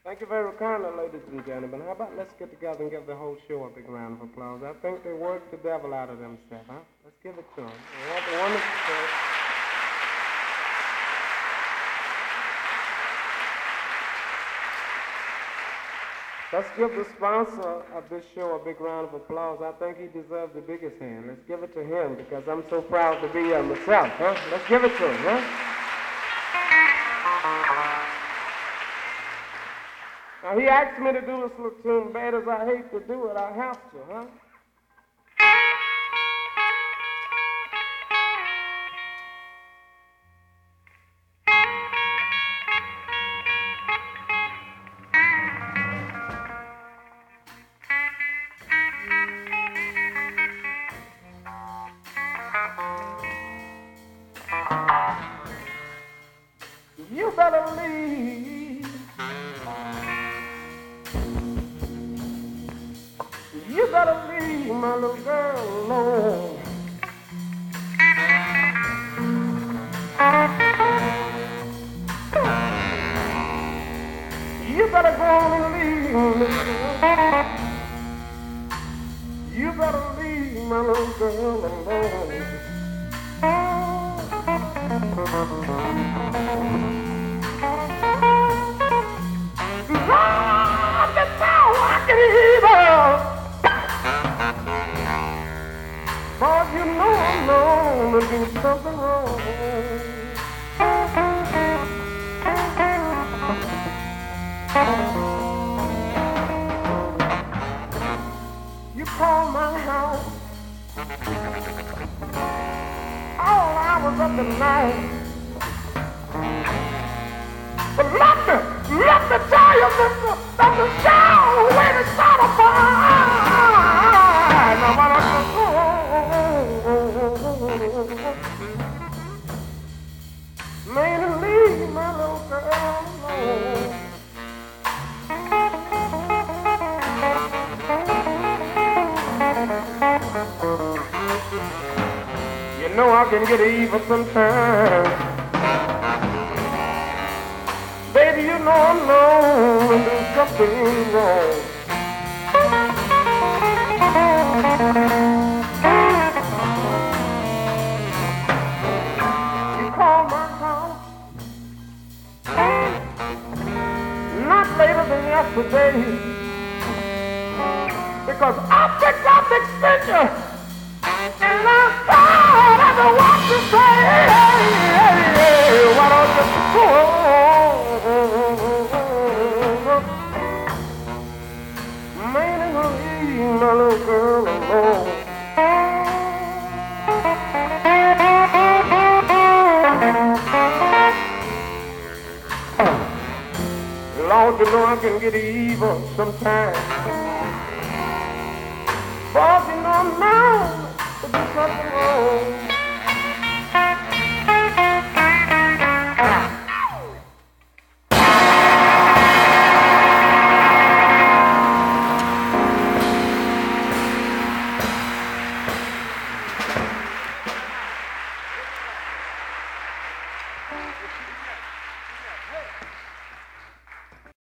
Thank you very kindly, ladies and gentlemen. How about let's get together and give the whole show a big round of applause. I think they worked the devil out of themselves, huh? Let's give it to them. What a wonderful show. Let's give the sponsor of this show a big round of applause. I think he deserves the biggest hand. Let's give it to him because I'm so proud to be here myself, huh? Let's give it to him, huh? Now, he asked me to do this little tune. Bad as I hate to do it, I have to, huh? You better leave. You better leave my little girl alone. You better go on and leave me. You better leave my little girl alone. Lord, that's how I can evil. But you know I'm known to do something wrong. You called my house all hours of the night. But let me tell you, mister, that the show when it's not a fire. Now what I man, to leave my little girl alone. You know I can get evil sometimes. Baby, you know I'm known to do something wrong. You called my house not later than yesterday because I picked up the extension and I thought I knew what to say. Why don't you go? My little girl alone. Lord, you know I can get evil sometimes. But you know I'm known to do something wrong.